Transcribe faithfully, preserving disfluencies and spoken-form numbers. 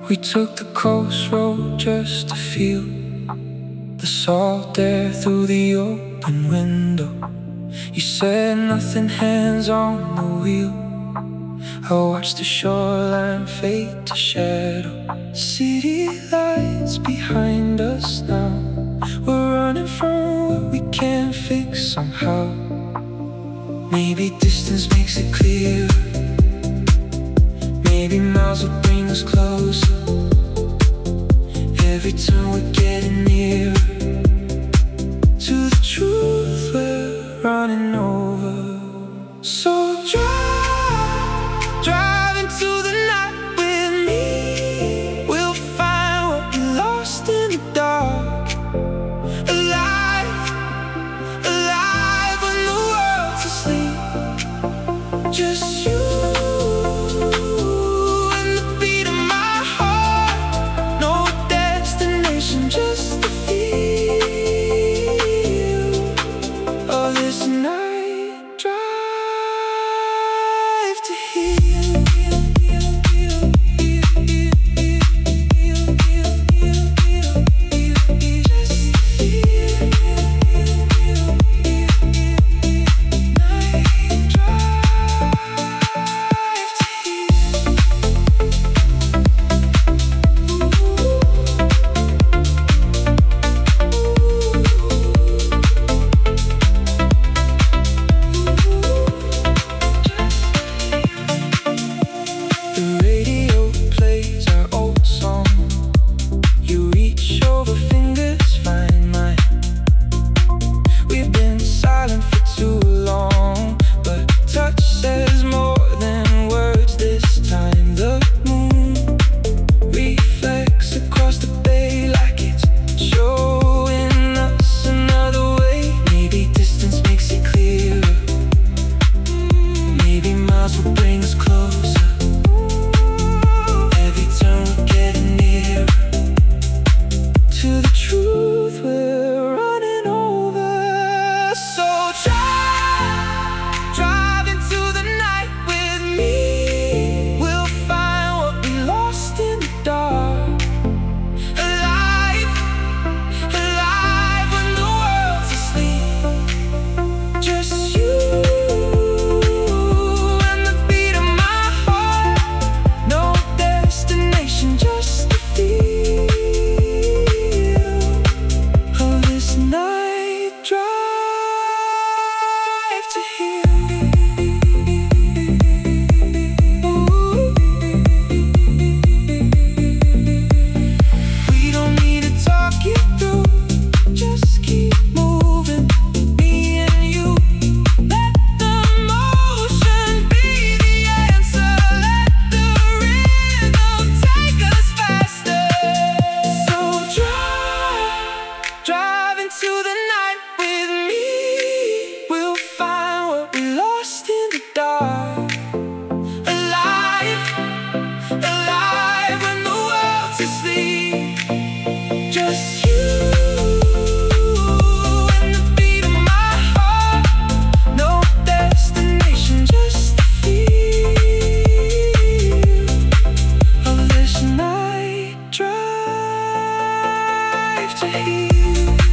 We took the coast road just to feel the salt air through the open window. You said nothing, hands on the wheel. I watched the shoreline fade to shadow. City lights behind us now. We're running from what we can't fix somehow. Maybe distance makes it clear. Maybe miles will bring us closer. Every time we're getting nearer to the truth we're running over. So drive, drive into the night with me. We'll find what we lost in the dark. Alive, alive when the world's asleep. Just you. Just to feel of this night drive to heal. Just to feel night drive to heal. Drive to heal.